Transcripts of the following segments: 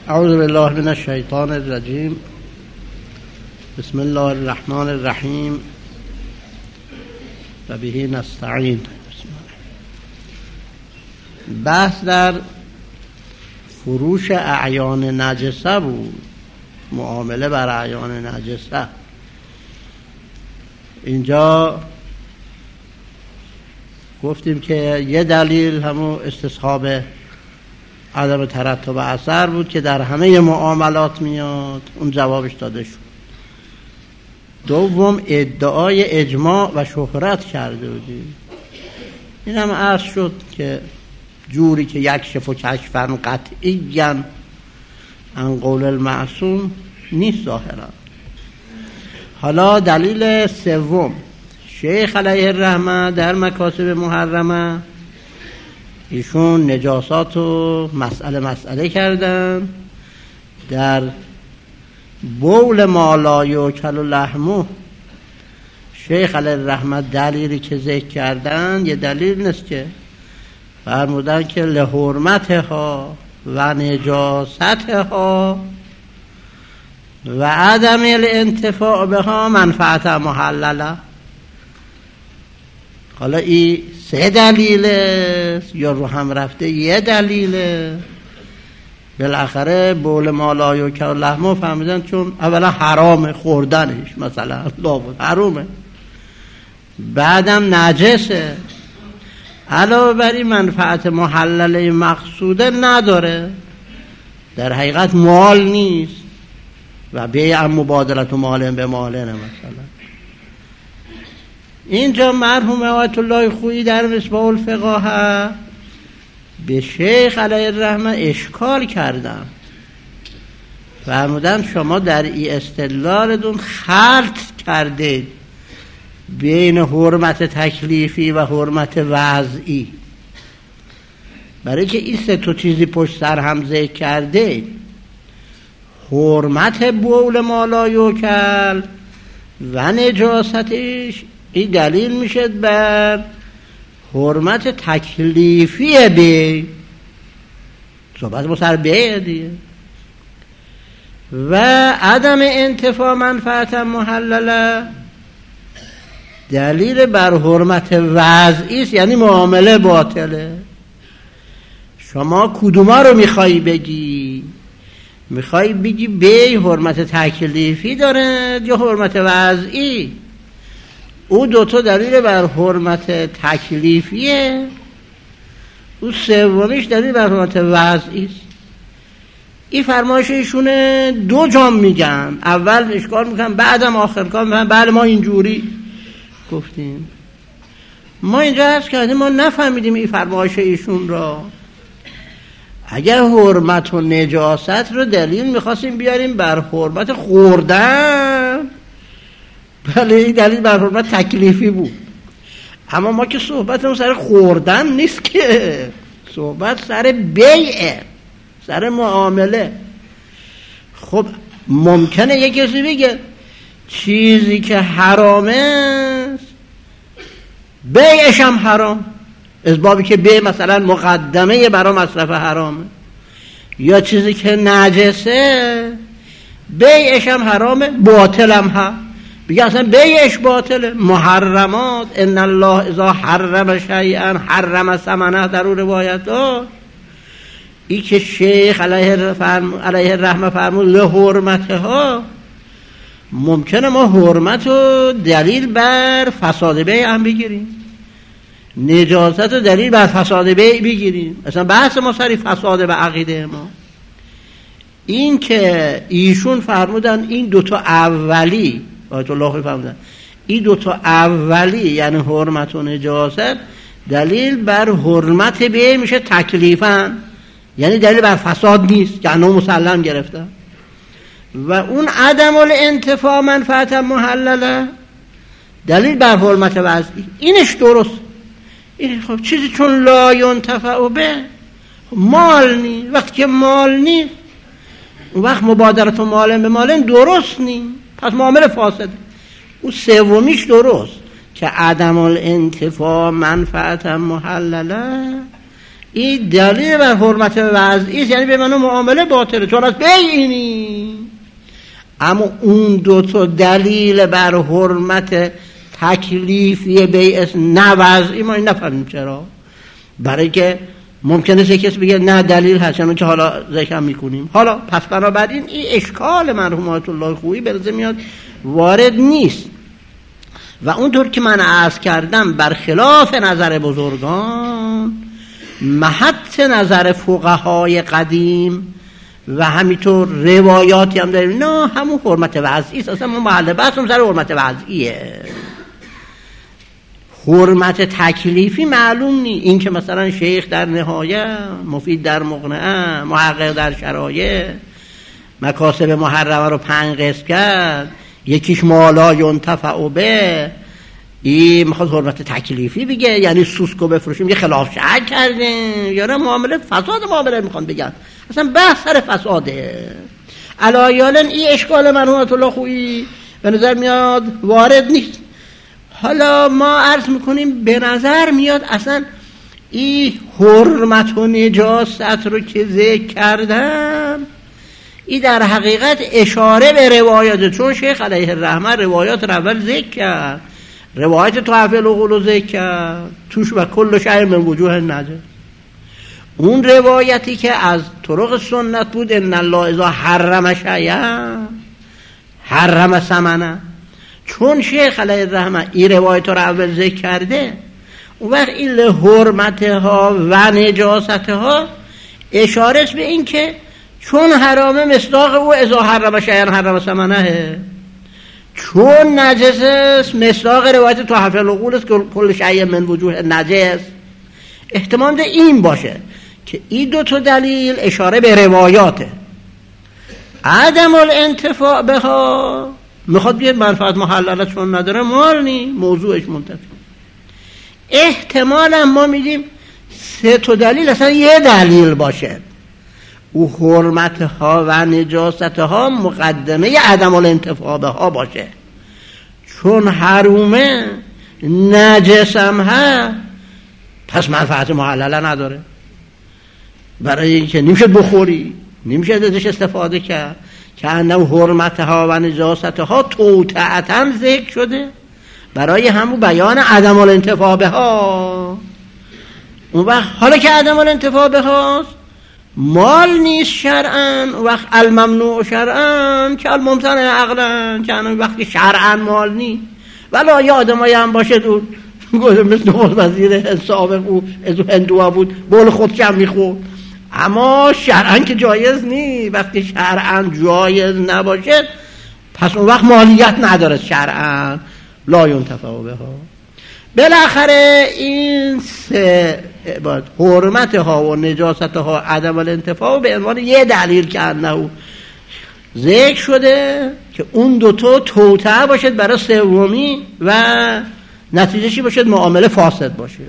اعوذ بالله من الشیطان الرجیم. بسم الله الرحمن الرحیم و به نستعین. بحث در فروش اعیان نجسه بود، معامله بر اعیان نجسه. اینجا گفتیم که یه دلیل همون استصحاب عدم ترتب اثر بود که در همه معاملات میاد، اون جوابش داده شد. دوم ادعای اجماع و شهرت کرده بودیم، این هم عرض شد که جوری که یکشف و کشفن قطعیاً عن قول المعصوم نیست ظاهرا. حالا دلیل سوم، شیخ علیه الرحمه در مکاسب محرمه ایشون نجاسات رو مسئله کردن. در بول ما لا یؤکل لحمه شیخ علیه الرحمه دلیلی که ذکر کردن یه دلیل نیست، که فرمودن که لحرمتها و نجاستها و عدم الانتفاع بها منفعت محلله. حالا این سه دلیله یا رو هم رفته یه دلیله. بالاخره بول ما لا یؤکل لحمه فهمیدن چون اولا حرام خوردنش، مثلا لابد حرامه، بعدم نجسه، علاوه بر این منفعت محلله مقصوده نداره، در حقیقت مال نیست و بیع مبادلت و مالن به مالن. مثلا اینجا مرحوم آیت الله خویی در مصباح الفقاهه به شیخ علیه الرحمه اشکال کردن، فرمودن شما در این استدلالتون خلط کردید بین حرمت تکلیفی و حرمت وضعی، برای که این سه تا چیزی پشت سر هم ذکر کرده. حرمت بول ما لا یؤکل و نجاستش این دلیل میشه بر حرمت تکلیفی بی، صحبت ما سر بیه دیگه، و عدم انتفاع منفعت محلله دلیل بر حرمت وضعی است، یعنی معامله باطله. شما کدوما رو میخوایی بگی؟ میخوایی بگی بی حرمت تکلیفی داره یا حرمت وضعی؟ او دوتا دلیل بر حرمت تکلیفیه، او سومیش دلیل بر حرمت وضعی است. این فرمایش ایشونه دو جام میگن، اول اشکال میکنن بعدم آخر کار میگن بله ما اینجوری گفتیم. ما اینجا هست که ما نفهمیدیم این فرمایش ایشون را. اگر حرمت و نجاست رو دلیل میخواستیم بیاریم بر حرمت خوردن، بله این دلیل بر حرمت تکلیفی بود، اما ما که صحبتمون سر خوردن نیست، که صحبت سر بیعه، سر معامله. خب ممکنه یک کسی بگه چیزی که حرامه بیعش هم حرام، از بابی که بیع مثلا مقدمه برای مصرف حرامه، یا چیزی که نجسه بیعش هم حرامه باطل هم ها، بگه اصلا بیعش باطله. محرمات ان الله اذا حرم شیئا حرم ثمنه در اون روایت ها، ای که شیخ علیه الرحمه فرمود لحرمتها، ممکنه ما حرمت و دلیل بر فساد بیع هم بگیریم، نجاست و دلیل بر فساد بیع بگیریم. اصلا بحث ما سری فساد به عقیده ما. این که ایشون فرمودن این دوتا اولی، آیت الله فرمودن این دوتا اولی یعنی حرمت و نجاست دلیل بر حرمت بیع میشه تکلیفاً، یعنی دلیل بر فساد نیست که انو مسلم گرفتن. و اون عدم الانتفاع منفعت محلله دلیل بر حرمت وضعی، اینش درست. این خب چیزی چون لا ینتفع به مال نیست، وقتی که مال نیست اون وقت مبادرت و مالن به مالن درست نیست، پس معامله فاسده. اون سومیش درست که عدم الانتفاع منفعت محلله، این دلیل بر حرمت وضعی است، یعنی به من معامله باطله چون از بیعینی. اما اون دو تا دلیل بر حرمت تکلیفی بیع نه وضعی ما این نفهمیم. چرا؟ برای که ممکنه کسی بگه نه دلیل هست، چون که حالا ذکر میکنیم. حالا پس بنابراین این اشکال مرحوم آیت الله خویی برزه میاد وارد نیست. و اونطور که من عرض کردم برخلاف نظر بزرگان، محط نظر فقهای قدیم و همینطور روایاتی هم داریم، نه همون حرمت وضعی است. اصلا ما محل بحثم سر حرمت وضعیه. حرمت تکلیفی معلوم نی. این که مثلا شیخ در نهایه، مفید در مقنعه، محقق در شرایع مکاسب محرمه رو 5 قسم کرد، یکیش مالا ینتفع به، این میخواد حرمت تکلیفی بگه، یعنی سوسکو بفروشیم یه خلاف شرع کردیم یا نه معامله فساد معامله میخوان بگن. اصلا بحث سر فساده. علایالاً این اشکال مرحوم آیت الله خویی به نظر میاد وارد نیست. حالا ما عرض میکنیم به نظر میاد اصلا این حرمت و نجاست رو که ذکر کردم، این در حقیقت اشاره به روایات، چون شیخ علیه الرحمه روایات رو اول ذکر کرد، روایت تحفه العقول رو ذکر کرد توش و کل شیء من وجوه نجس. اون روایتی که از طرق سنت بود ان الله اذا حرم شیئا حرم ثمنه، چون شیخ علیه الرحمه این روایت رو اول ذکر کرده، اون وقت این حرمتها و نجاستها اشاره به این که چون حرامه مصداق او اذا حرم شیئا حرم ثمنه، چون نجس است مصداق روایت تحفه العقول است که کل شیء من وجوه نجس. احتمال ده این باشه که این دو تا دلیل اشاره به روایاته. عدم الانتفاع بها میخواد بیاد منفعت محلله چون نداره مال نی، موضوعش منتفی. احتمالا ما میدیم 3 تا دلیل اصلا یه دلیل باشه، او حرمتها و نجاستها مقدمه عدم الانتفاع بها باشه، چون حرومه نجسم ها پس منفعت محلله نداره، برای اینکه نمیشه بخوری، نمیشه ازش استفاده کرد، که انه حرمتها و نجاستها توطئتا ذکر شده برای همون بیان عدم الانتفاع بها. اون وقت حالا که عدم الانتفاع بهاست مال نیست شرعاً، وقت الممنوع شرعاً که الممتنع عقلاً، که وقتی شرعاً مال نیست. ولی یا آدمایی هم باشه دور مثل وزیر سابق او از هندوها بود بول خود کم میخورد، اما شرعاً که جایز نیست. وقتی شرعاً جایز نباشه پس اون وقت مالیت نداره شرعاً، لا ینتفع بها. بالاخره این 3 حرمتها و نجاستها عدم الانتفاع به عنوان یه دلیل که انه ذکر شده که اون دوتا توطئه باشد برای سومی و نتیجهشی باشد معامله فاسد باشه.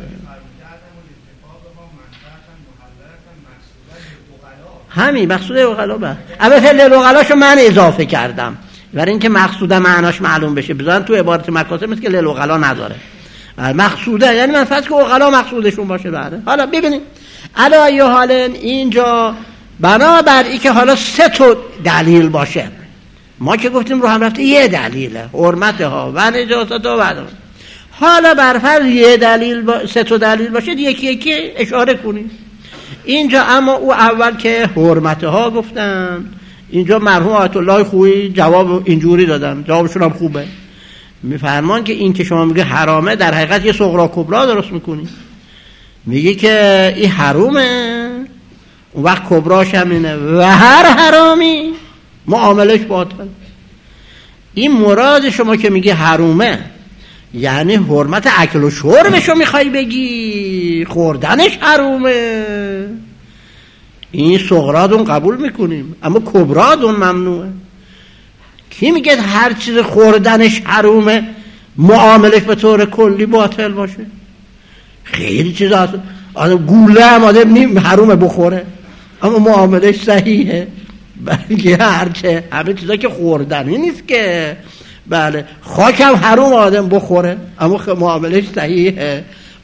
همین مقصود عقلا به البته للعقلاشو من اضافه کردم برای اینکه مقصوده معناش معلوم بشه. بذارن تو عبارت مکاسب مثل که للعقلا نداره مقصوده، یعنی من فرض که عقلا مقصودشون باشه. بعد حالا ببینیم علایه حال اینجا بنابر این که حالا 3 تا دلیل باشه، ما که گفتیم رو هم رفته یه دلیله حرمتها و نجاستها و عدم. حالا بر فرض یه دلیل 3 تا دلیل باشه یکی یکی اشاره کنیم اینجا. اما او اول که حرمتها گفتن، اینجا مرحوم آیت الله خویی جواب اینجوری دادن، جوابشون هم خوبه. میفرمان که این که شما میگه حرامه در حقیقت یه صغرا کبرا درست میکنی، میگه که این حرومه اون وقت کبراش هم اینه و هر حرامی معاملش باطل. این مراد شما که میگه حرومه یعنی حرمت اکل و شربشو میخوای بگی، خوردنش حرومه، این صغرادون قبول میکنیم اما کبرادون ممنوعه. کی میگه هر چیز خوردنش حرومه معاملش به طور کلی باطل باشه؟ خیلی چیز هست، گوله هم آدم نیم حرومه بخوره اما معاملش صحیحه، بلکه هرچه همه چیزا که خوردنی نیست که. بله خاک هم حروم آدم بخوره اما معاملش صحیحه،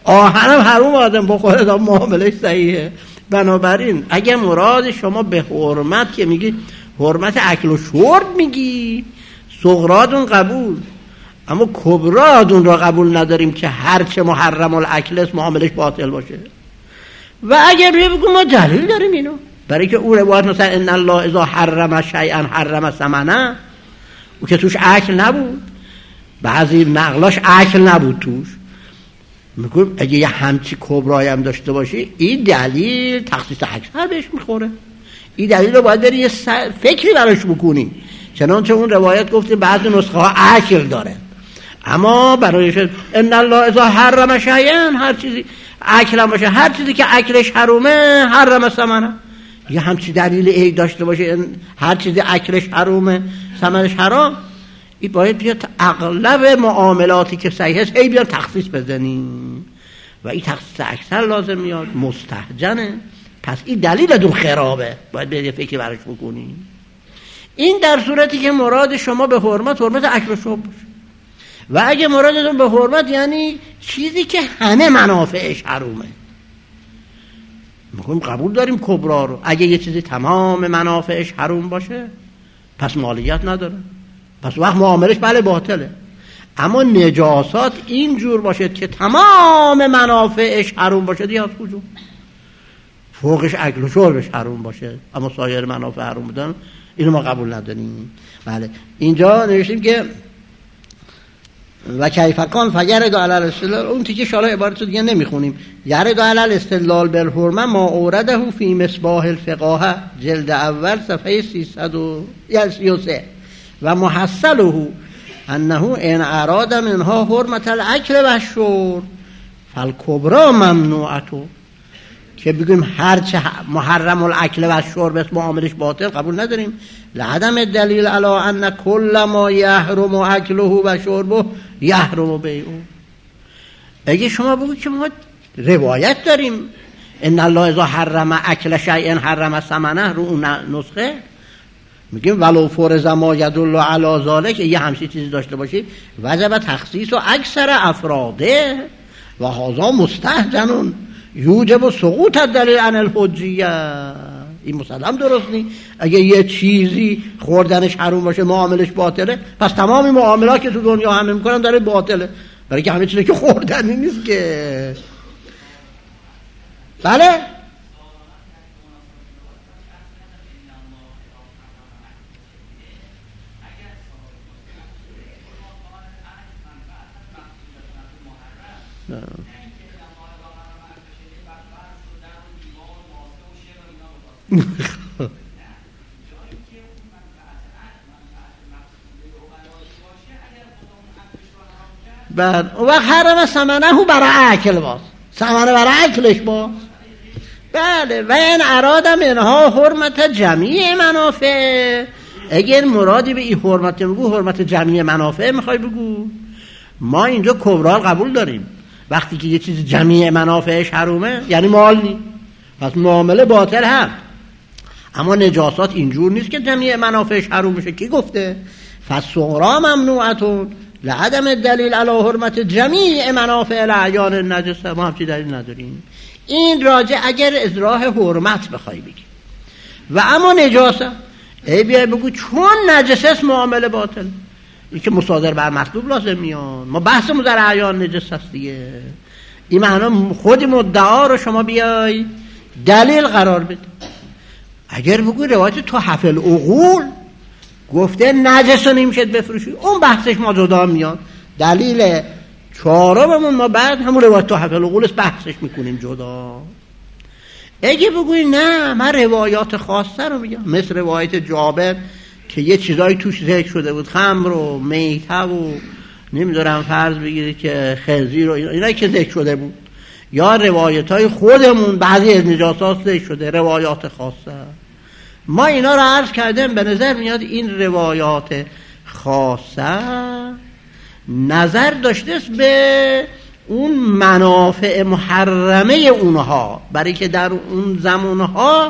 آهنم حروم آدم بخوره تا معاملش صحیحه. بنابراین اگه مراد شما به حرمت که میگی حرمت اکل و شرب میگی، صغراتون قبول، اما کبراتون را قبول نداریم که هرچه محرم الاکل است معاملش باطل باشه. و اگر بگو ما دلیل داریم اینو، برای که اون روایت مثلا ان الله اذا حرم شیئا حرم ثمنه، او که توش اکل نبود، بعضی نقلاش اکل نبود توش، میگم اگه یه همچی کبرایی هم داشته باشی این دلیل تخصیص اکثر بهش میخوره. این دلیل رو باید داری یه فکری براش بکنی. چنانچه اون روایت گفتیم بعضی نسخه ها اکل داره، اما برایش ان الله اذا حرم شیئا، هر چیزی اکل هم باشه، هر چیزی که اکلش حرومه حرم ثمنه. یه همچی دلیل ای داشته باشه هر چیزی اکلش حرومه ثمنش حرام، این باید بیاد اغلب معاملاتی که صحیح است ای بیاد تخصیص بزنیم و این تخصیص اکثر لازم میاد، مستهجنه. پس این دلیلتون خرابه، باید بیاد یه فکری براش بکنیم. این در صورتی که مراد شما به حرمت اکل و شرب باشه. و اگه مرادتون به حرمت یعنی چیزی که همه منافعش حرومه، میگم قبول داریم کبرا رو. اگه یه چیزی تمام منافعش حروم باشه پس مالیت نداره، پس وقت معاملش بله باطله. اما نجاسات اینجور باشه که تمام منافعش حروم باشه دیگه کجا فوقش اکل و شربش حروم باشه اما سایر منافع حروم بودن، اینو ما قبول نداریم. بله اینجا نوشتیم که و کیفکان فگرد علی الاستدلال، اون تیکه شالا عبارت دیگه نمیخونیم. یرد علی الاستدلال بالحرمه ما اورده فی مصباح الفقاهه جلد اول صفحه 333 و محصله انه ان اراد منها حرمت الاکل و الشرب فالکبرى ممنوعته، که بگیم هرچه محرم الاکل و الشرب اسم معاملش باطل قبول نداریم. لعدم الدلیل علی ان کل ما یحرم اکله و شربه یحرم بیعه. اگه شما بگید که ما روایت داریم ان الله اذا حرم اکل شیء حرم ثمنه، رو اون نسخه میگیم ولو فرض ما یدل علی ذلک، یه همچین چیزی داشته باشید وجب تخصیص و اکثر افراده و هذا مستهجن یوجب سقوط الدلیل عن الحجیه. این مسلم درست نی. اگه یه چیزی خوردنش حروم باشه معاملش باطله، پس تمامی معاملات که تو دنیا همه میکنن داره باطله، برای که همه چیزی که خوردنی نیست که. بله بعد اون وقت حرم ثمنه برای اکل باز، ثمنه برای اکلش باز. بله و این اراد منها حرمت جمیع منافع، اگر مرادی به این حرمت بگو حرمت جمیع منافع میخوای بگو، ما اینجا کبرا قبول داریم. وقتی که یه چیز جمیع منافعش حرومه یعنی مال نی، پس معامله باطل هم. اما نجاسات اینجور نیست که جمیع منافعش حروم بشه. کی گفته؟ فالصغرى ممنوعتون لعدم الدلیل علی حرمت جمیع منافع الاعیان النجسه. ما همچی دلیل نداریم. این راجع اگر ازراح حرمت بخوای بگی. و اما نجاسه ای بیای بگو چون نجسه است معامله باطل، این که مصادر بر مطلوب لازم میاد. ما بحثمون در اعیان نجس است دیگه. این معنی خود مدعا رو شما بیای دلیل قرار بده. اگر بگوی روایت تو حفل العقول گفته نجس رو نمیشه بفروشی، اون بحثش ما جدا میاد. دلیل چهارممون ما بعد همون روایت تو حفل العقول بحثش میکنیم جدا. اگه بگوی نه من روایات خاصه رو میگم، مثل روایت جابر که یه چیزایی توش ذکر شده بود، خمر و میته و نمیدونم فرض بگیرید که خنزیر و اینایی که ذکر شده بود، یا روایت های خودمون بعضی از نجاسات ذکر شده روایات خاصه. ما اینا رو عرض کردیم، به نظر میاد این روایات خاصه نظر داشته است به اون منافع محرمه اونها، برای که در اون زمانها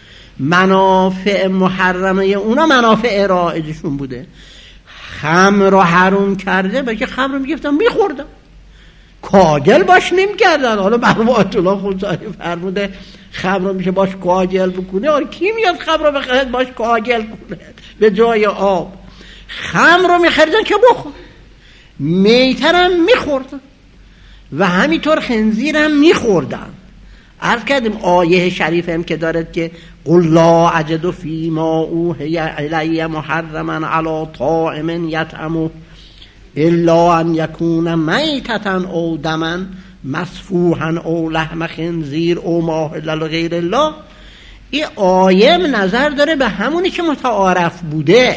منافع محرمه اونا منافع رایجشون بوده. خمر رو حروم کرده، برای که خمر رو میگفتن میخوردن، کاگل باش نمی‌کردن. حالا مرحوم آیت الله خونساری فرموده خمر رو میشه باش کاگل بکنه. آره کی میاد خمر رو بخره باش کاگل کنه به جای آب؟ خمر رو میخریدن که بخور، میتر هم میخوردن و همینطور خنزیر هم میخوردن. عرض کردیم آیه شریف هم که دارد که قل لا اجد فیما اوحی الی محرما علی طاعم یطعمه الا ان یکون میتة او دما مسفوحا او لحم خنزیر او ما اهل لغیر الله. این آیه نظر داره به همونی که متعارف بوده،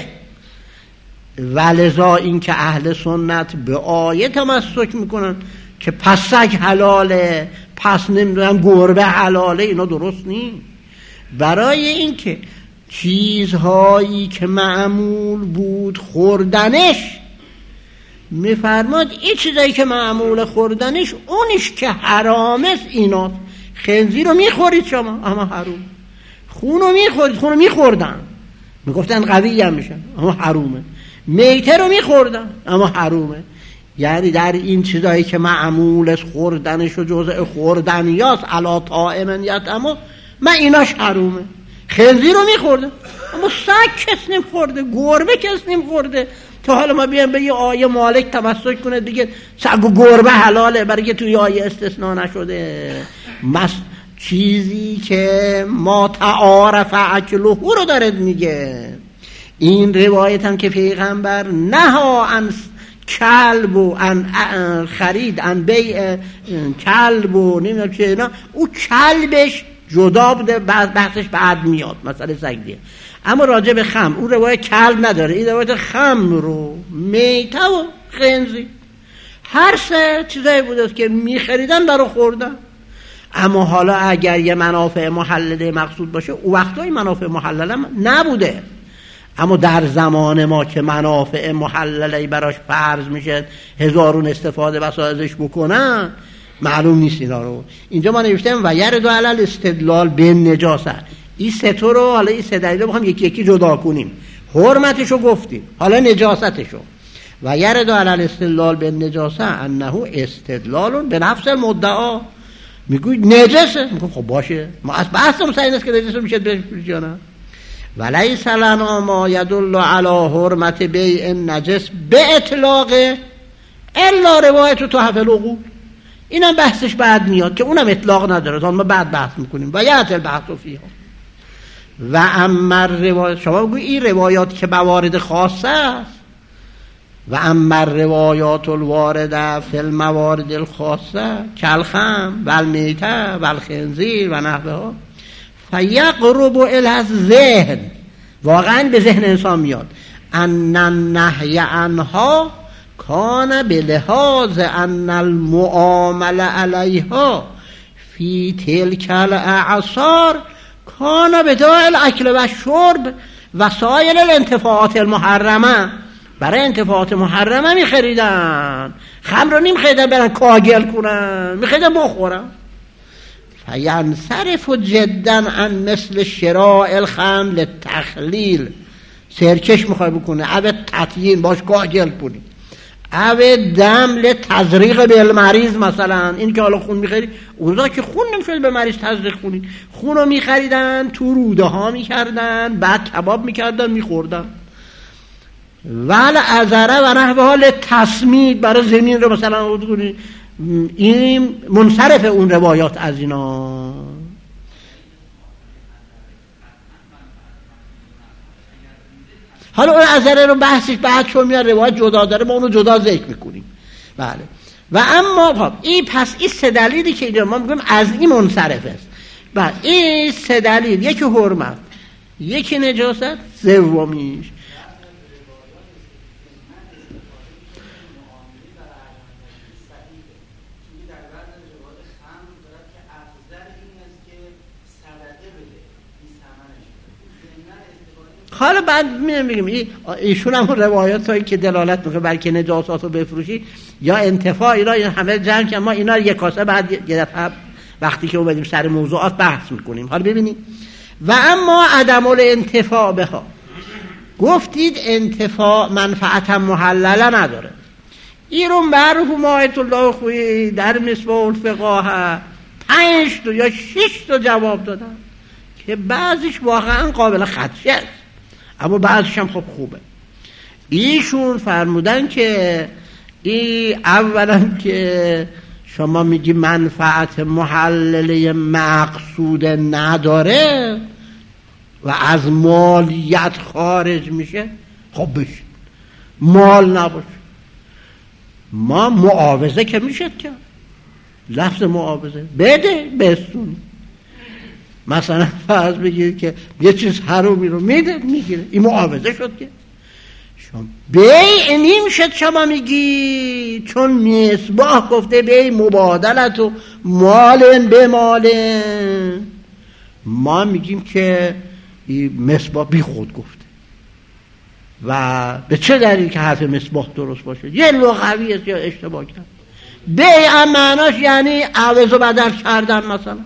ولذا این که اهل سنت به آیه تمسک میکنن که پس سگ حلاله، پس نمیدونم گربه حلاله، اینا درست نیست. برای این که چیزهایی که معمول بود خوردنش، میفرماد این چیزایی که معمول خوردنش اونش که حرام است اینا. خنزیر رو میخورید شما اما حروم، خون رو میخورید، خون رو میخوردن میگفتن قوی هم میشن اما حرومه. میته رو میخوردن اما حرومه. یعنی در این چیزایی که معمول است خوردنش و جزء خوردنیاست علا طاعم یطعمه، من ایناش حرومه. خنزیر رو میخورده اما سگ کس نمیخورده، گربه کس نمیخورده. تا حالا ما بیایم به یه آیه مالک تمسک کنه دیگه سگ و گربه حلاله، برای که توی آیه استثناء نشده. چیزی که ما تعارف اکله رو دارد میگه. این روایت هم که پیغمبر نها عن کلب و عن خرید عن بیع کلب و نمیدونم چه اینا، او کلبش جدا بوده، بحثش بعد میاد مسئله سگ دیگه. اما راجع به خمر اون روایت کلب نداره، این روایت خمر و میته و خنزیر هر سه چیزایی بوده که میخریدن برای خوردن. اما حالا اگر یه منافع محلله مقصود باشه، او وقتای منافع محلله نبوده. اما در زمان ما که منافع محلله براش فرض میشه هزارون استفاده بسا ازش بکنن، معلوم نیست اینا رو. اینجا ما نوشتیم و یرد علی الاستدلال به نجاست. این سه تا رو حالا این سه دلیل رو بخوام یکی یکی جدا کنیم. حرمتشو گفتیم، حالا نجاستشو. و یرد علی الاستدلال به نجاست انه استدلال به نفس المدعا. میگوی نجسه، میگم خب باشه، ما از بحثم سعی است که نجس میشه بهش یا نه. ولیس لنا ما یدل علی حرمت بیع نجس به اطلاق الا روایت تحف العقول. اینم بحثش بعد میاد که اونم اطلاق نداره، ما بعد بحث میکنیم و یات البحث فیها. و اما روایت شما بگوی این روایات که موارد خاصه است، و اما روایات الوارده فی الموارد الخاصه کالخمر و المیته و الخنزیر و نحوها فیقرب الی الذهن، واقعا به ذهن انسان میاد ان النهی عنها کان بلحاظ ان المعامله علیها فی تلک الاعصار کان بداعی الاکل و شرب و سایر الانتفاعات المحرمه. برای انتفاعات محرمه میخریدن، خمر رو نمیخریدن برن کاگل کنن، میخریدن بخورن. فینصرف جدا عن مثل شراء الخمر للتخلیل، سرکش میخوای بکنه، او تطیین باش کاگل کنی، او دم لتزریق به المریض. مثلا این که حالا خون میخری، اونجا که خون نمیشد به مریض تزریق کنی، خون رو میخریدن تو روده ها میکردن، بعد کباب میکردن میخوردن. ول ازره و نحوه لتسمید، برای زمین رو مثلا رود کنی. این منصرف اون روایات از اینا. حالا اون ازره رو بحثش بعد چون میاد روایت جدا داره، ما اونو جدا ذکر میکنیم. بله. و اما خب این پس این سه دلیلی که اینجا ما میگیم از این منصرف است. بله این سه دلیل، یکی حرمت، یکی نجاست، سومیش حالا بعد میگم ایشون هم روایات هایی که دلالت میکنه بلکه نجاسات رو بفروشی یا انتفاع اینا همه جمع که ما اینا یک کاسه بعد یه دفعه وقتی که اومدیم سر موضوعات بحث میکنیم. حالا ببینید و اما عدم الانتفاع بها، گفتید انتفاع منفعت محلله نداره. ایرون معروف آیت الله خویی در مصباح الفقاهه 5 تا یا 6 تا جواب دادن که بعضیش واقعا قابل خدشه است، اما بعضیش هم خب خوبه. ایشون فرمودن که اولا که شما میگی منفعت محلله مقصود نداره و از مالیت خارج میشه، خب بشه مال نباشه. ما معاوضه که میشه که لفظ معاوضه بده بستون، مثلا فرض بگیرید که یه چیز حرومی رو میده میگیره، این معاوضه شد که شما بیع نمیشد. شما میگی چون مصباح گفته بیع مبادلت و مالن به مالن، ما میگیم که مصباح بی خود گفته و به چه دلیل که حرف مصباح درست باشه؟ یه لغوی است یا اشتباه کرد. بیع معناش یعنی عوض و بدل کردن مثلا.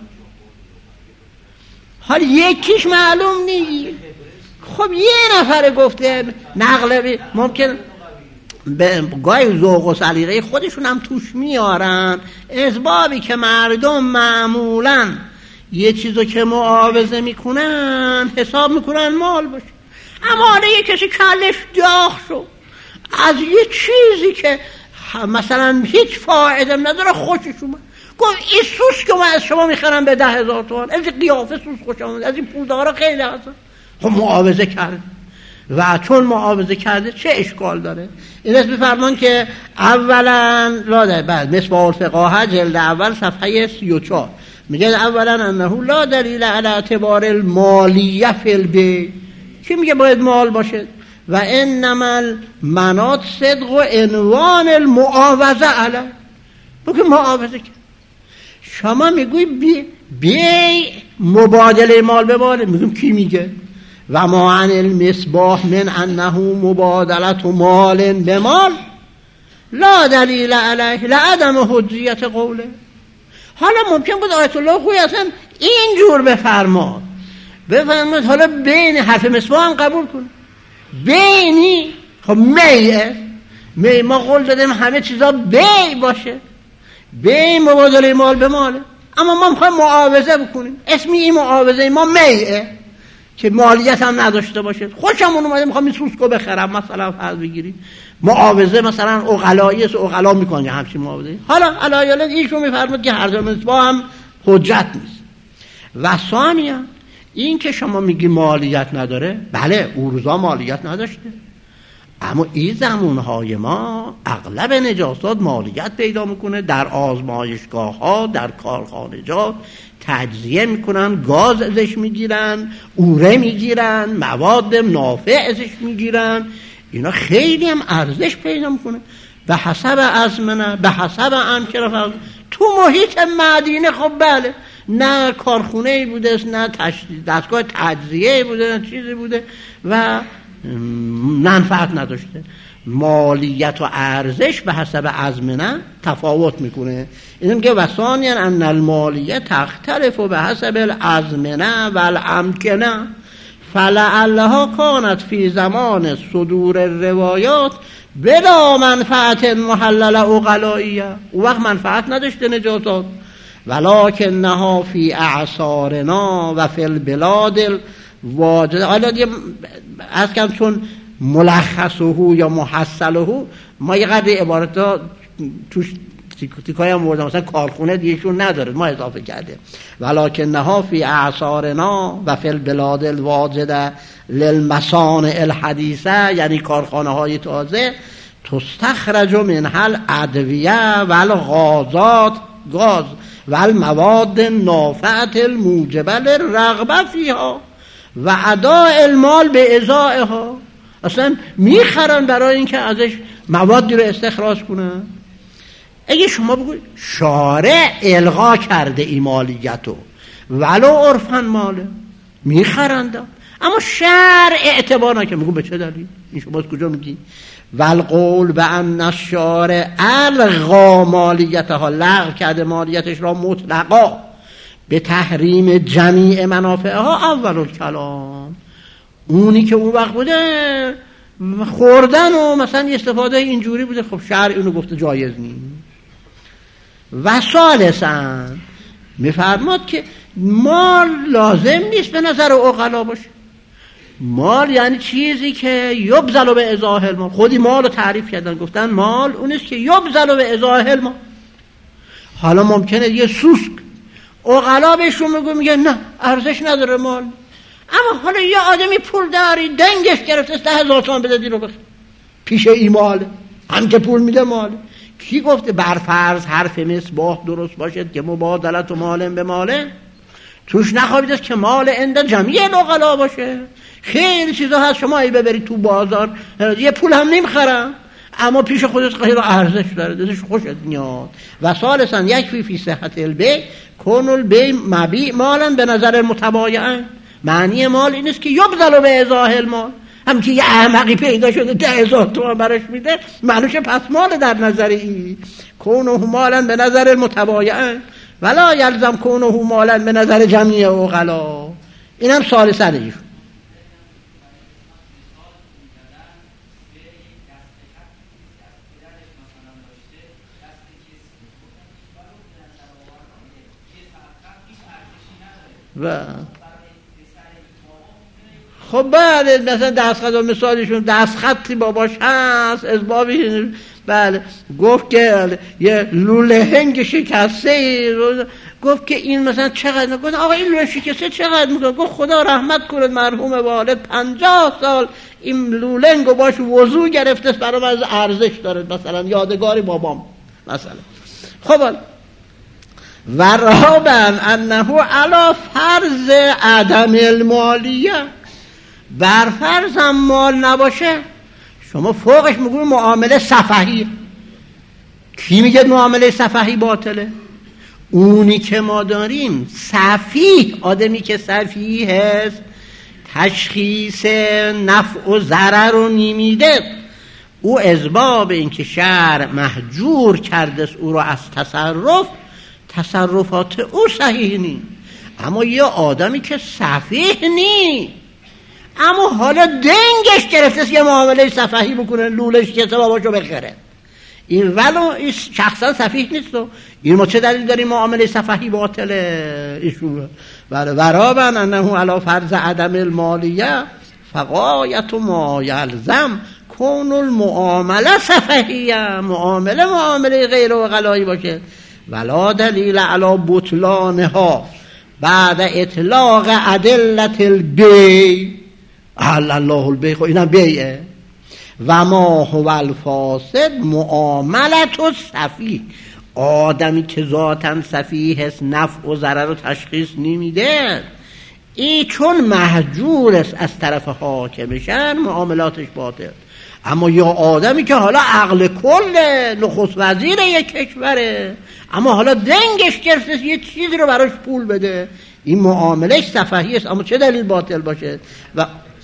حالا یکیش معلوم نیست. خب یه نفر گفته نقل ممکن به گاهی ذوق و سلیقه خودشون هم توش میارن، اسبابی که مردم معمولا یه چیزو که معاوضه میکنن حساب میکنن مال باشه، اما حالا یه کسی کلش داغ شد از یه چیزی که مثلا هیچ فایده نداره خوشش اومد، گفت این سوس که من از شما میخرم به 10,000 تومان، از این قیافه سوس خوش آمد، از این پولدارا خیلی هستن. خب معاوضه کرد و چون معاوضه کرده چه اشکال داره؟ این است بفرمان که اولا لا در بعد مصباح الفقاهه جلد اول صفحه 34 میگه اولا انه لا دلیل علی اعتبار المالیه فی البیع، کی میگه باید مال باشه؟ و انما المناط صدق و عنوان المعاوضه علی، بگه معاوضه کرد. شما میگوی بیع مبادله مال به مال، میگم کی میگه؟ و ما عن المصباح من انه مبادلت مال به مال لا دلیل علیه لعدم حجیت قوله. حالا ممکن بود آیت الله خویی اصلا اینجور بفرماد حالا بین حرف مصباح هم قبول کن، بینی خب می ما قول دادیم همه چیزا بیع باشه، بیع مبادله مال به ماله، اما ما میخوایم معاوضه بکنیم، اسمی این معاوضه ما میعه که مالیت هم نداشته باشه. خوشمون اومده میخوام این سوسکو بخرم مثلا فرض بگیریم، معاوضه مثلا عقلایی است، عقلا میکنه همچین معاوضه. حالا علایال ایشون میفرماد که هر دو مصباح هم حجت نیست. و ثانیا این که شما میگی مالیت نداره، بله اون روزا مالیت نداشته، اما این زمانهای ما اغلب نجاسات مالیت پیدا میکنه. در آزمایشگاه ها، در کارخانجات تجزیه میکنن، گاز ازش میگیرن، اوره میگیرن، مواد نافع ازش میگیرن، اینا خیلی هم ارزش پیدا میکنه به حسب ازمنه، به حسب امکنه. تو محیط مدینه خب بله نه کارخونه بوده، نه دستگاه تجزیه بوده، نه چیزی بوده و منفعت نداشته. مالیت و ارزش به حسب ازمنه تفاوت میکنه. این که وثانیا ان المالیه تختلف به حسب الازمنه و الامکنه فلعلها کانت فی زمان صدور الروایات بلا منفعت محلله عقلائیه، اون وقت منفعت نداشته نجاسات، ولکنها فی اعصارنا و فی البلاد الواجد. حالا دیگه از کم چون ملخصه یا محصله ما یه قدر عبارتا توش تیکای هم بردم، مثلا کارخونه دیگهشون نداره ما اضافه کرده. ولکنها فی اعصارنا و فی البلاد الواجده للمصانع الحدیثه، یعنی کارخانه های تازه، تستخرج منها الادویه و الغازات، گاز و المواد نافعه الموجبه للرغبه فیها و اداء المال به ازائها. اصلا میخرن برای اینکه ازش موادی رو استخراج کنن. اگه شما بگوید شارع الغا کرده این مالیتو ولو عرفن ماله، میخرند، اما شرع اعتبار نکنه. میگو به چه دلیل؟ این شما از کجا میگی؟ والقول به ان الشارع الغا مالیتها، لغو کرده مالیتش را مطلقا به تحریم جمیع منافعها اول الکلام. اونی که اون وقت بوده خوردن و مثلا استفاده اینجوری بوده، خب شرع اینو گفته جایز نیست. و ثالثاً میفرماد که مال لازم نیست به نظر عقلا باشه. مال یعنی چیزی که یبذل به ازاح المال. خودی مال رو تعریف کردن، گفتن مال اونیست که یبذل به ازاح المال. حالا ممکنه یه سوسک عقلا بهشون میگه نه ارزش نداره مال، اما حالا یه آدمی پول داری دنگش گرفته 10,000 تومان بده دی رو بخیر، پیش ای ماله، هم که پول میده ماله. کی گفته برفرض حرف مصباح درست باشد که مبادلت و مال به ماله توش نخواهید است که مال عند جمعی العقلا باشه؟ خیلی چیزا هست شما ای ببرید تو بازار یه پول هم نمیخرم، اما پیش خودت خیلی ارزش داره، دلش خوشت میاد. و ثالثاً یکفی فی صحت البیع کون البیع مبیع مالا به نظر المتبایعین. معنی مال این است که یبذل به ازاح المال. هم که یه احمقی پیدا شده 10,000 تومان براش میده، معنیش پس مال در نظر این. کونه مالا به نظر المتبایعین ولا یلزم کونه مالا به نظر جمعی عقلا. اینم ثالثاً ایشون. و خب بله مثلا دستخط و مثالشون دستخطی باباش هست اسبابی، بله گفت که یه لوله هنگ شکسته، گفت که این مثلا چقدر، گفت آقا این لوله شکسته چقدر میکنه؟ گفت خدا رحمت کنه مرحوم والد 50 سال این لوله هنگو باش وضو گرفته برای من ارزش داره، مثلا یادگاری بابام مثلا. خب و رابعاً انه علی فرض عدم المالیه، بر فرض هم مال نباشه شما فوقش میگوی معامله سفهی. کی میگه معامله سفهی باطله؟ اونی که ما داریم سفیه، آدمی که سفیه هست تشخیص نفع و ضرر رو نمیده، او اسباب این که شرع محجور کرده او رو از تصرفات او صحیح نی. اما یه آدمی که سفیه نی اما حالا دنگش گرفته یه معامله سفهی بکنه، لولش که باباشو بخره، این ولو شخصا سفیه نیست. این ما چه دلیل داریم معامله سفهی باطله؟ ایشون بله ورابا انه علی فرض عدم المالیه فغایت ما یلزم کون المعامله سفهیه، معامله غیر عقلایی باشه. ولا دلیل علی بطلانها بعد اطلاق ادلت البیع. الله البیع، خب اینم بیعه. و ما هو الفاسد معاملت السفیه، آدمی که ذاتاً سفیه است نفع و ضرر رو تشخیص نمیده، این چون محجور است از طرف حاکمشن معاملاتش باطل. اما یا آدمی که حالا عقل کل نخست وزیر یک کشوره اما حالا دنگش گرفته یه چیزی رو براش پول بده، این معاملش سفهی است، اما چه دلیل باطل باشه؟ و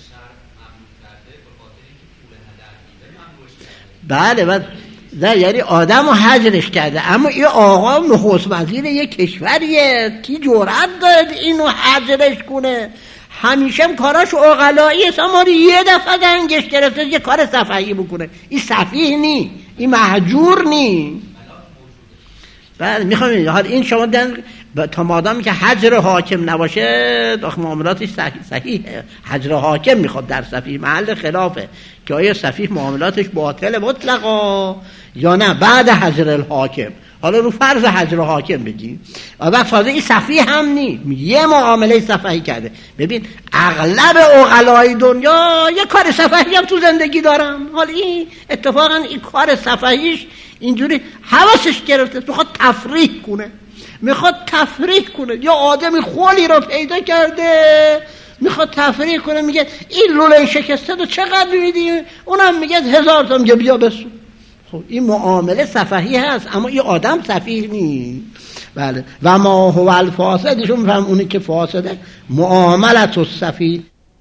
بله و نه یعنی آدم رو حجرش کرده، اما این آقا نخست وزیر یک کشوریه، کی جرأت داره اینو حجرش کنه؟ همیشه هم کاراش عقلایی است، اما یه دفعه دنگش گرفته یه کار سفهی بکنه، این سفیه نی، این محجور نی. بله میخوام حال این شما تا مادامی که حجر حاکم نباشه داخل معاملاتش صحیحه. حجر حاکم میخواد در سفیه، محل خلافه که آیا سفیه معاملاتش باطل مطلقا یا نه بعد حجر الحاکم. حالا رو فرض حجر حاکم بگیم و فرض این سفیه هم نی، یه معامله سفیهی کرده. ببین اغلب عقلای دنیا یه کار سفیهی هم تو زندگی دارن، حالا این اتفاقا این کار سفیهیش اینجوری حواسش گرفته میخواد تفریح کنه. یا آدمی خولی رو پیدا کرده میخواد تفریح کنه، میگه این لوله شکسته تو چقدر میدی؟ اونم میگه 1000 تا، میگه بیا بسون. خب این معامله سفهی هست، اما این آدم سفیه نیست. بله و ما هو الفاسدشون میفهم اونی که فاسده معاملت السفیه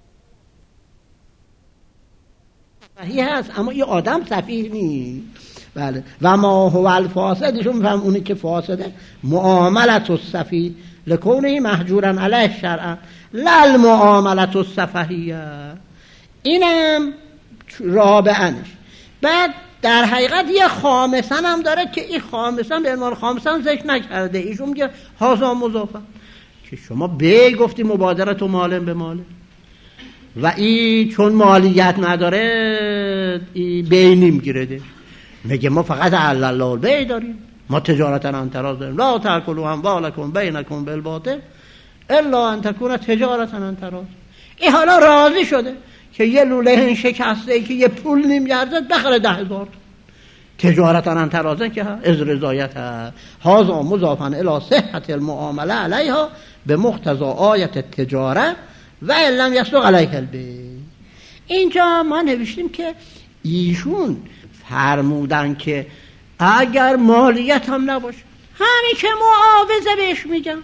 سفیه هست، اما این آدم سفیه نیست. بله و ما هو الفاسدشون میفهم اونی که فاسده معاملت السفیه لکونه محجورا علیه شرعا لا المعاملت السفهیه. اینم رابعنش. بعد در حقیقت یه خامسن هم داره که این خامسن به عنوان خامسن ذکر نکرده، ایشون میگه هازا مضافه که شما بی گفتی مبادرت و مالن به ماله و این چون مالیت نداره این بی نمیگیره. میگه ما فقط الله البی داریم، ما تجارت انتراز داریم، لا تاکلوا اموالکم بینکم بالباطل الا ان تکون تجارت انتراز. این حالا راضی شده که یه لوله شکسته که یه پول نمیارزه بخره 10,000 تجارت انترازن که از رضایت هازا مضافا الی صحت المعامله علیها به مقتضا آیت التجاره و لم یسبق علیه البیع. اینجا ما نوشتیم که ایشون فرمودن که اگر مالیت هم نباشه، همین که معاوضه بهش میگم،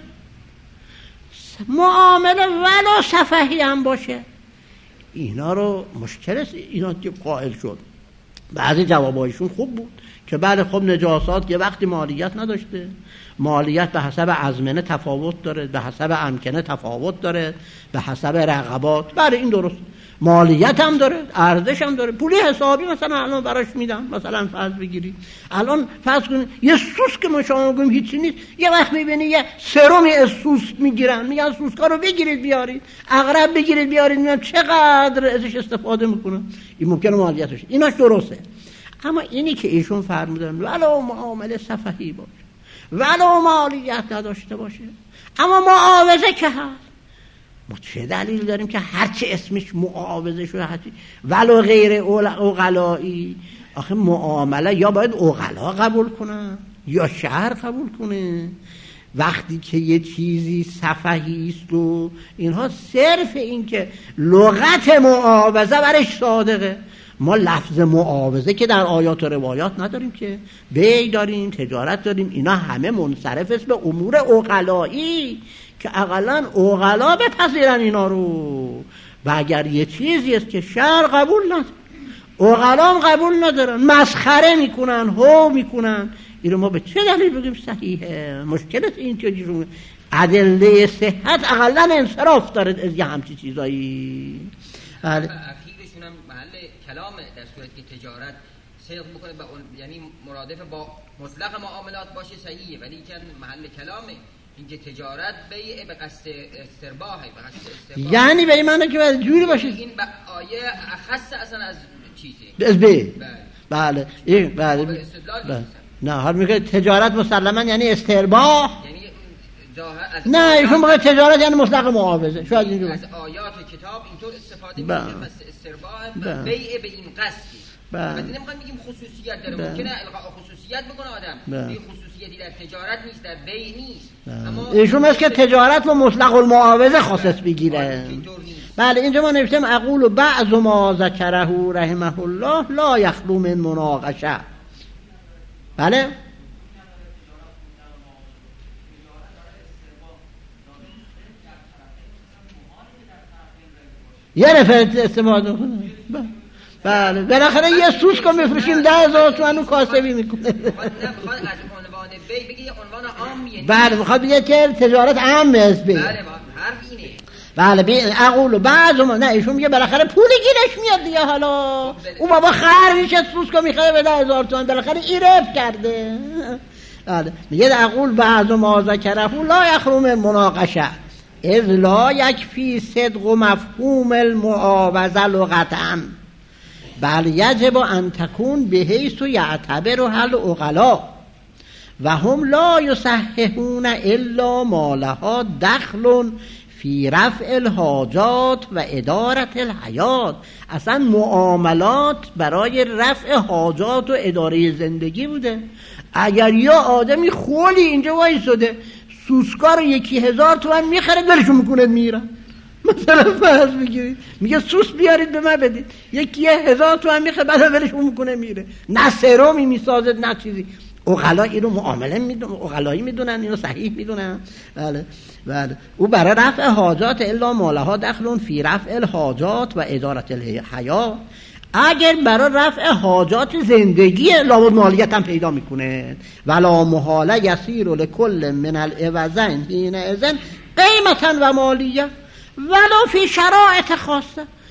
معامله ولو سفهی هم باشه، اینا رو مشکل است. اینا که قائل شد بعضی جوابایشون خوب بود که بعد خب نجاسات یه وقتی مالیت نداشته، مالیت به حسب ازمنه تفاوت داره، به حسب امکنه تفاوت داره، به حسب رقبات، برای این درست مالیت هم داره، ارزش هم داره. پولی حسابی مثلا الان براش میدم، مثلا فرض بگیری الان فرض کنید یه سوسک که ما شما میگیم هیچی نیست، یه وقت میبینی یه سرمی از سوسک میگیرن، میگن سوسکا رو بگیرید بیارید، عقرب بگیرید بیارید، میگن چقدر ازش استفاده میکنن، این ممکنه مالیتش ایناش درسته. اما اینی که ایشون فرمودن ولو معامله سفهی باشه، ولو مالیت نداشته باشه، اما معاوضه که هست، ما چه دلیل داریم که هرچی اسمش معاوضه شده هرچی ولو غیر عقلایی؟ آخه معامله یا باید عقلا قبول کنن یا شهر قبول کنه. وقتی که یه چیزی سفهی است و اینها صرف این که لغت معاوضه برش صادقه، ما لفظ معاوضه که در آیات و روایات نداریم که، بیع داریم، تجارت داریم، اینا همه منصرف است به امور عقلایی که اقلن عقلا بپذیرن اینا رو. و اگر یه چیزی است که شرع قبول نداره، عقلا قبول ندارن، مسخره میکنن، هو میکنن، اینو ما به چه دلیل بگیم صحیحه؟ مشکلت این که ادله صحت اقلا انصراف داره از یه همچی چیزایی. اخیرشون هم محل کلام در صورت که تجارت صدق بکنه یعنی مرادف با مطلق معاملات باشه صحیحه، ولی که محل کلامه اینکه تجارت بیع به قصد استرباحه، به قصد استرباح، یعنی به این معنی که باید جوری باشه این آیه اخص اصلا از چیزه از بیع. بله این بله نه حال میگه تجارت مسلما یعنی استرباح، یعنی نه ایشون میگه تجارت یعنی مطلق معاوضه. شاید اینجوری از آیات کتاب اینطور استفاده میشه مثل استرباح بیع به این قصدی. البته نمیخوام بگیم خصوصیت داره، ممکنه القاء خصوصیت بکنه آدم، این خصوصیتی در تجارت نیست، در بیع نیست، اما ایشون مثل که تجارت و مطلق المعاوضه خاصش بگیره. بله اینجا ما نوشتیم اقول بعض ما ذکره رحمه الله لا یخلو من مناقشه. بله یه رفت استفاده کنه. بله بالاخره یه سوسک رو میفروشیم 10,000 تومان و کاسبی میکنه. میخواد از عنوان بیع بگه یه عنوان عامیه. بله میخواد بگه که تجارت عامه است بیع. بله حرف اینه. بله اقول بعض ما نه ایشون میگه بالاخره پولی گیرش میاد دیگه. حالا اون بابا خرجش سوسک رو میخواد به 10,000 تومان، بالاخره این رفت کرده. بله میگه اقول بعض ما ذکره لا یخرو من مناقشه اذ لا یکفی صدق و مفهوم المعاوضه لغتاً بل یجب ان تکون بحیث یعتبر حل عقلا و هم لا یصححون الا ما لها دخل فی رفع الحاجات و ادارت الحیات. اصلا معاملات برای رفع حاجات و اداره زندگی بوده. اگر یا آدمی خولی اینجا وایساده سوسکا رو 1,000 تومان میخره دلشون میکنه میرن، مثلا فرض بگیرید میگه سوس بیارید به من بدید، 1,000 تومان میخره بعد ولشون میکنه میره، نه سرمی میسازه نه چیزی. عقلا اینو معامله میدونن، عقلایی میدونن، اینو صحیح میدونن. بله بله او برای رفع حاجات الا مالها دخلون فی رفع الحاجات و ادارت الحیات. اگر برای رفع حاجات زندگی لابد مالیت هم پیدا میکنه. ولا محاله یسیر لکل من العوضین حین اذن قیمتا و مالیه ولا فی شرایط خاصه.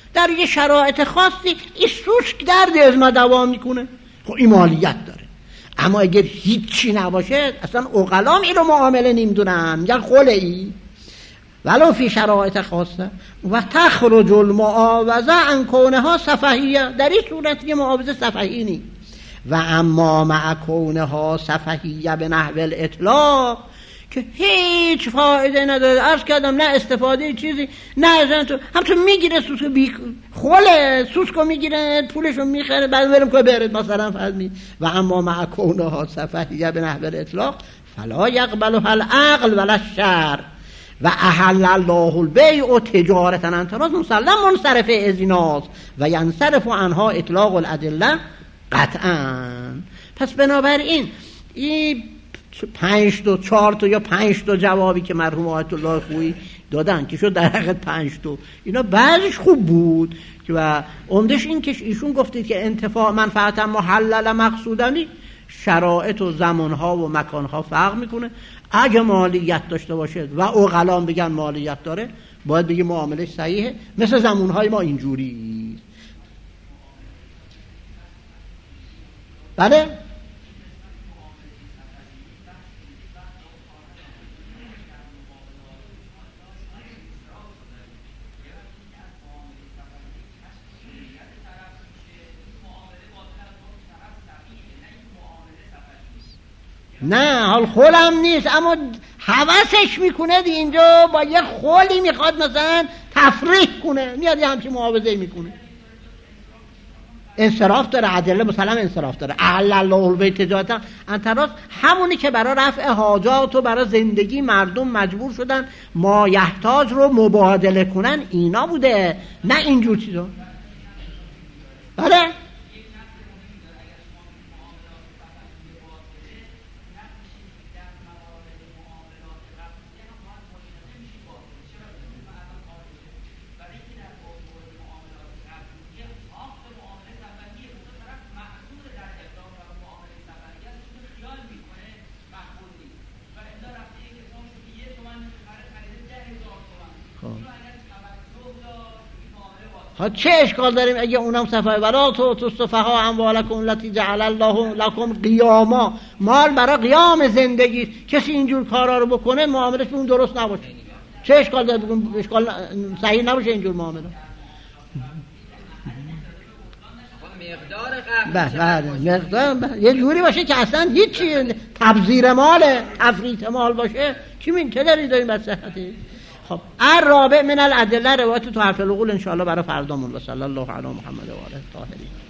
در یه شرایط خاصی این سوسک درد ازما دوام میکنه، خب این مالیت داره. اما اگر هیچی نباشه اصلا عقلام این رو معامله نمیدونن، میگن خلعی ولو فی شرایط خاصه و تخرج المعاوضه عن کونها سفهیه، در این صورت که معاوضه سفهی نیست. و اما مع کونها سفهیه به نحو الاطلاق که هیچ فایده نداره، عرض کردم نه استفاده چیزی نه همچون میگیره سوسکو خله سوسکو میگیره پولشو میخره بعد برم که برد مثلا فهمی. و اما مع کونها سفهیه به نحو الاطلاق فلا یقبلها العقل ولا الشرع و احل الله البیع تجارتا عن تراض مسلم منصرف از ایناست و ینصرف عنها اطلاق الادله قطعا. پس بنابراین این 5 تا 4 تا یا 5 تا جوابی که مرحوم آیت الله خویی دادن که شد در حقیقت 5 تا، اینا بعضیش خوب بود و عمدش این که ایشون گفتید که انتفاع منفعت محلل مقصودنی شرایط و زمانها و مکانها فرق میکنه. اگه مالیت داشته باشه و عقلان بگن مالیت داره باید بگی معاملش صحیحه، مثل زمانهای ما اینجوری. بله نه حال خولم نیست، اما حوثش میکنه اینجا با یه خولی میخواد مثلا تفریح کنه، میاد یه همچین معاوضه میکنه. انصراف داره، ادله مثلا انصراف داره. احل الله البیع تجارتا عن تراض همونی که برای رفع حاجات و برای زندگی مردم مجبور شدن ما یحتاج رو مبادله کنن، اینا بوده، نه اینجور چیزا. بله چه اشکال داریم اگه اونم صفحه ولا تو صفحه اموالکم التي جعل الله لكم قیاما، مال برای قیام زندگی، کسی اینجور کارا رو بکنه معاملش اون درست نباشه. چه اشکال داره بگم اشکال صحیح نباشه اینجور معامله. مقدار یه جوری باشه که اصلا هیچی تبذیر مال تفریط مال باشه چه داریم بر صحتی. خب الرابع من الادله روایت تحفه العقول ان شاء الله برای فردامون. و صلی الله علی محمد و آله الطاهرین.